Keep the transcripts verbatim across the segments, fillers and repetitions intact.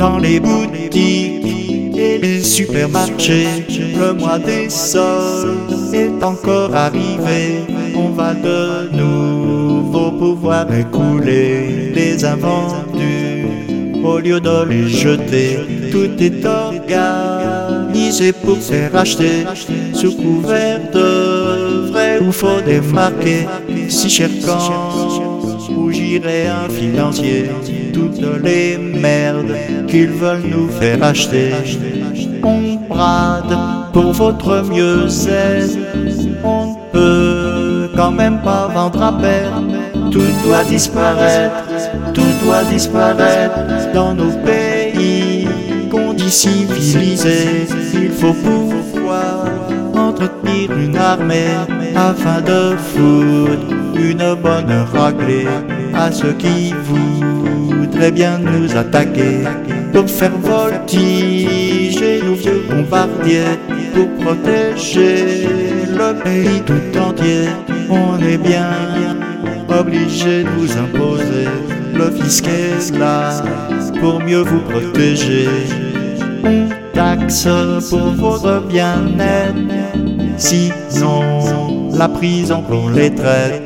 dans les boutiques et les supermarchés. Le mois des soldes est encore arrivé. On va de nouveau pouvoir écouler les invendus. Au lieu de les jeter, tout est organisé pour faire acheter sous couvert de vrai ou faux démarqué. Si cher quand où j'irai un financier, toutes les merdes qu'ils veulent nous faire acheter. On brade pour votre mieux-être, on ne peut quand même pas vendre à perte. Tout doit disparaître, tout doit disparaître dans nos pays qu'on dit civilisés. Il faut pouvoir entretenir une armée afin de foutre une bonne raclée à ceux qui voudraient bien nous attaquer, pour faire voltiger nos vieux bombardiers, pour protéger le pays tout entier. On est bien obligé de vous imposer, le fisc est là pour mieux vous protéger. On taxe pour votre bien-être, sinon la prison qu'on les traite.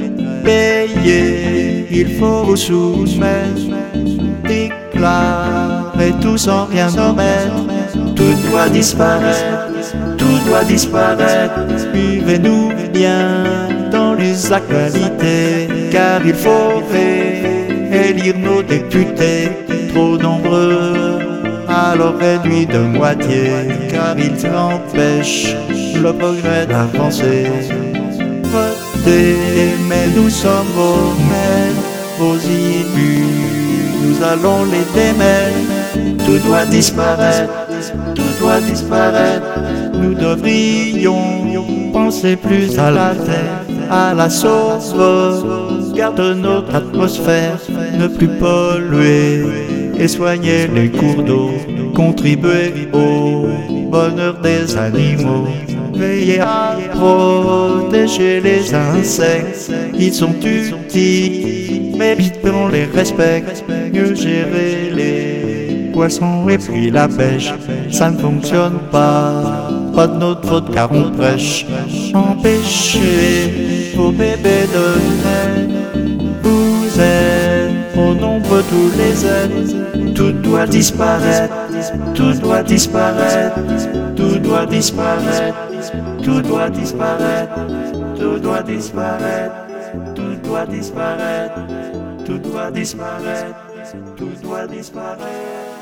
Payez, il faut vous soumettre, déclarer tout sans rien omettre. Tout doit disparaître, tout doit disparaître. Suivez-nous bien dans les actualités, car il faut élire nos députés, trop nombreux, alors réduits de moitié, car ils empêchent le progrès d'avancer. Votez, mais nous sommes vos maîtres, vos élus, nous allons les démettre. Tout doit disparaître, tout doit disparaître. Nous devrions penser plus à la terre, à la sauvegarde de notre atmosphère, ne plus polluer et soigner les cours d'eau, contribuer au bonheur des animaux, veiller à protéger les insectes. Ils sont utiles, méritent qu'on les respecte. Mieux gérer les poissons et puis la pêche, ça ne fonctionne pas, pas de notre faute car on prêche. Empêcher vos bébés de naître, vous êtes au nombre tous les êtres. Tout doit disparaître, tout doit disparaître, tout doit disparaître, tout doit disparaître, tout doit disparaître, tout doit disparaître, tout doit disparaître, tout doit disparaître.